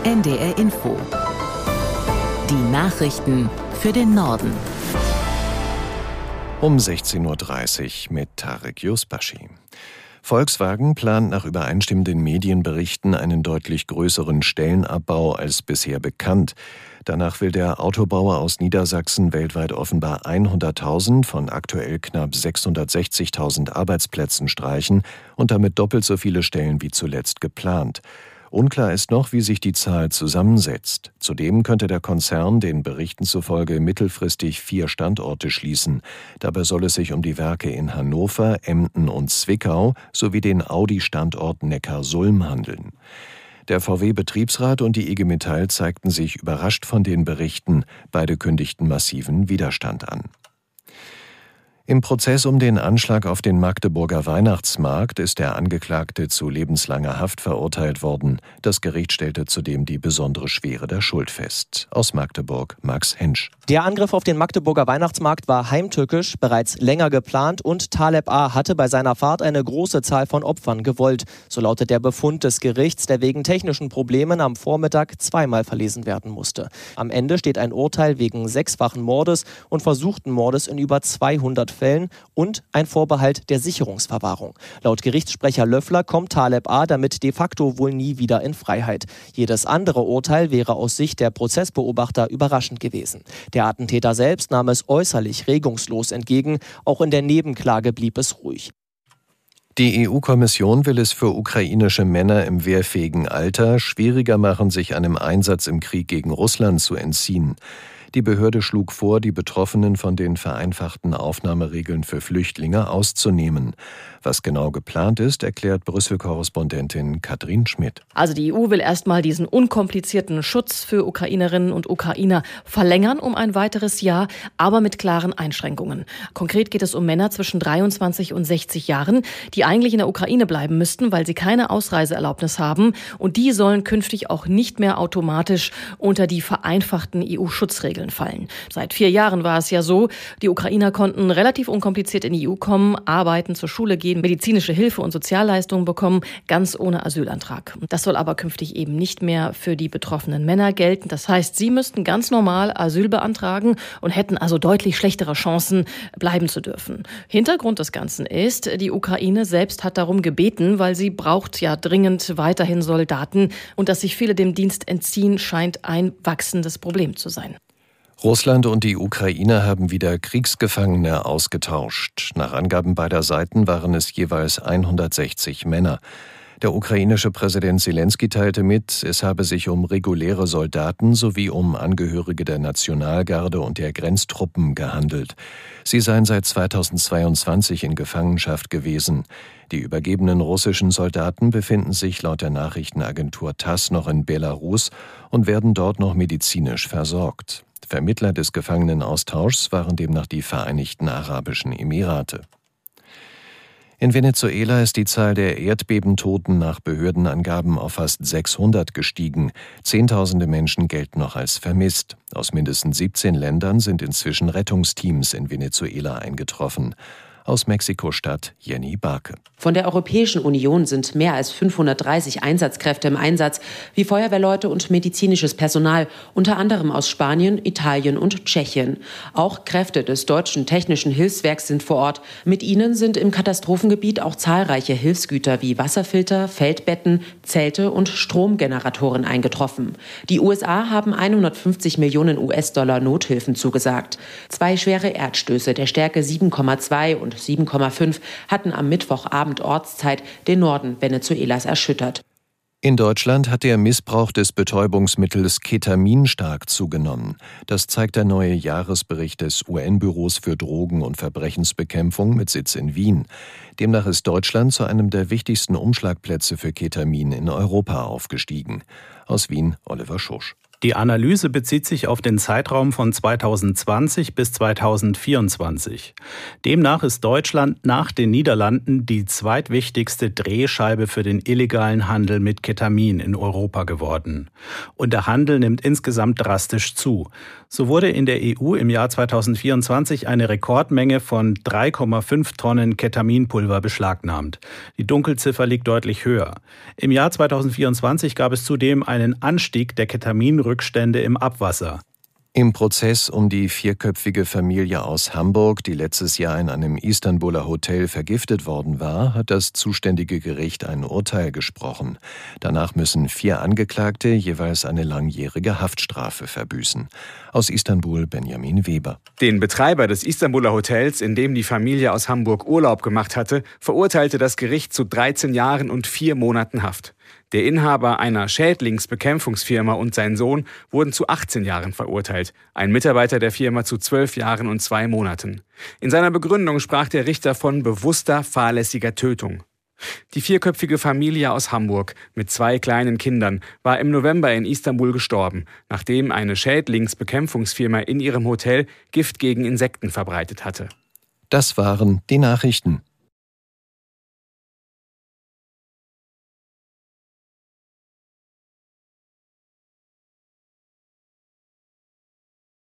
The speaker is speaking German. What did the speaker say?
NDR Info. Die Nachrichten für den Norden. Um 16:30 Uhr mit Tarek Yusbashi. Volkswagen plant nach übereinstimmenden Medienberichten einen deutlich größeren Stellenabbau als bisher bekannt. Danach will der Autobauer aus Niedersachsen weltweit offenbar 100.000 von aktuell knapp 660.000 Arbeitsplätzen streichen und damit doppelt so viele Stellen wie zuletzt geplant. Unklar ist noch, wie sich die Zahl zusammensetzt. Zudem könnte der Konzern den Berichten zufolge mittelfristig 4 Standorte schließen. Dabei soll es sich um die Werke in Hannover, Emden und Zwickau sowie den Audi-Standort Neckarsulm handeln. Der VW-Betriebsrat und die IG Metall zeigten sich überrascht von den Berichten. Beide kündigten massiven Widerstand an. Im Prozess um den Anschlag auf den Magdeburger Weihnachtsmarkt ist der Angeklagte zu lebenslanger Haft verurteilt worden. Das Gericht stellte zudem die besondere Schwere der Schuld fest. Aus Magdeburg, Max Hensch. Der Angriff auf den Magdeburger Weihnachtsmarkt war heimtückisch, bereits länger geplant und Taleb A. hatte bei seiner Fahrt eine große Zahl von Opfern gewollt. So lautet der Befund des Gerichts, der wegen technischen Problemen am Vormittag zweimal verlesen werden musste. Am Ende steht ein Urteil wegen 6-fachen Mordes und versuchten Mordes in über 200 Fällen und ein Vorbehalt der Sicherungsverwahrung. Laut Gerichtssprecher Löffler kommt Taleb A. damit de facto wohl nie wieder in Freiheit. Jedes andere Urteil wäre aus Sicht der Prozessbeobachter überraschend gewesen. Der Attentäter selbst nahm es äußerlich regungslos entgegen. Auch in der Nebenklage blieb es ruhig. Die EU-Kommission will es für ukrainische Männer im wehrfähigen Alter schwieriger machen, sich einem Einsatz im Krieg gegen Russland zu entziehen. Die Behörde schlug vor, die Betroffenen von den vereinfachten Aufnahmeregeln für Flüchtlinge auszunehmen. Was genau geplant ist, erklärt Brüssel-Korrespondentin Katrin Schmidt. Also die EU will erstmal diesen unkomplizierten Schutz für Ukrainerinnen und Ukrainer verlängern um ein weiteres Jahr, aber mit klaren Einschränkungen. Konkret geht es um Männer zwischen 23 und 60 Jahren, die eigentlich in der Ukraine bleiben müssten, weil sie keine Ausreiseerlaubnis haben. Und die sollen künftig auch nicht mehr automatisch unter die vereinfachten EU-Schutzregeln fallen. Seit 4 Jahren war es ja so, die Ukrainer konnten relativ unkompliziert in die EU kommen, arbeiten, zur Schule gehen, medizinische Hilfe und Sozialleistungen bekommen, ganz ohne Asylantrag. Das soll aber künftig eben nicht mehr für die betroffenen Männer gelten. Das heißt, sie müssten ganz normal Asyl beantragen und hätten also deutlich schlechtere Chancen, bleiben zu dürfen. Hintergrund des Ganzen ist, die Ukraine selbst hat darum gebeten, weil sie braucht ja dringend weiterhin Soldaten und dass sich viele dem Dienst entziehen, scheint ein wachsendes Problem zu sein. Russland und die Ukraine haben wieder Kriegsgefangene ausgetauscht. Nach Angaben beider Seiten waren es jeweils 160 Männer. Der ukrainische Präsident Selenskyj teilte mit, es habe sich um reguläre Soldaten sowie um Angehörige der Nationalgarde und der Grenztruppen gehandelt. Sie seien seit 2022 in Gefangenschaft gewesen. Die übergebenen russischen Soldaten befinden sich laut der Nachrichtenagentur TASS noch in Belarus und werden dort noch medizinisch versorgt. Vermittler des Gefangenenaustauschs waren demnach die Vereinigten Arabischen Emirate. In Venezuela ist die Zahl der Erdbebentoten nach Behördenangaben auf fast 600 gestiegen. Zehntausende Menschen gelten noch als vermisst. Aus mindestens 17 Ländern sind inzwischen Rettungsteams in Venezuela eingetroffen. Aus Mexiko-Stadt Jenny Barke. Von der Europäischen Union sind mehr als 530 Einsatzkräfte im Einsatz, wie Feuerwehrleute und medizinisches Personal, unter anderem aus Spanien, Italien und Tschechien. Auch Kräfte des Deutschen Technischen Hilfswerks sind vor Ort. Mit ihnen sind im Katastrophengebiet auch zahlreiche Hilfsgüter wie Wasserfilter, Feldbetten, Zelte und Stromgeneratoren eingetroffen. Die USA haben 150 Millionen US-Dollar Nothilfen zugesagt. 2 schwere Erdstöße der Stärke 7,2 und 7,5 hatten am Mittwochabend Ortszeit den Norden Venezuelas erschüttert. In Deutschland hat der Missbrauch des Betäubungsmittels Ketamin stark zugenommen. Das zeigt der neue Jahresbericht des UN-Büros für Drogen- und Verbrechensbekämpfung mit Sitz in Wien. Demnach ist Deutschland zu einem der wichtigsten Umschlagplätze für Ketamin in Europa aufgestiegen. Aus Wien, Oliver Schosch. Die Analyse bezieht sich auf den Zeitraum von 2020 bis 2024. Demnach ist Deutschland nach den Niederlanden die zweitwichtigste Drehscheibe für den illegalen Handel mit Ketamin in Europa geworden. Und der Handel nimmt insgesamt drastisch zu. So wurde in der EU im Jahr 2024 eine Rekordmenge von 3,5 Tonnen Ketaminpulver beschlagnahmt. Die Dunkelziffer liegt deutlich höher. Im Jahr 2024 gab es zudem einen Anstieg der Ketaminrückstände im Abwasser. Im Prozess um die vierköpfige Familie aus Hamburg, die letztes Jahr in einem Istanbuler Hotel vergiftet worden war, hat das zuständige Gericht ein Urteil gesprochen. Danach müssen 4 Angeklagte jeweils eine langjährige Haftstrafe verbüßen. Aus Istanbul Benjamin Weber. Den Betreiber des Istanbuler Hotels, in dem die Familie aus Hamburg Urlaub gemacht hatte, verurteilte das Gericht zu 13 Jahren und 4 Monaten Haft. Der Inhaber einer Schädlingsbekämpfungsfirma und sein Sohn wurden zu 18 Jahren verurteilt, ein Mitarbeiter der Firma zu 12 Jahren und 2 Monaten. In seiner Begründung sprach der Richter von bewusster, fahrlässiger Tötung. Die vierköpfige Familie aus Hamburg mit 2 kleinen Kindern war im November in Istanbul gestorben, nachdem eine Schädlingsbekämpfungsfirma in ihrem Hotel Gift gegen Insekten verbreitet hatte. Das waren die Nachrichten.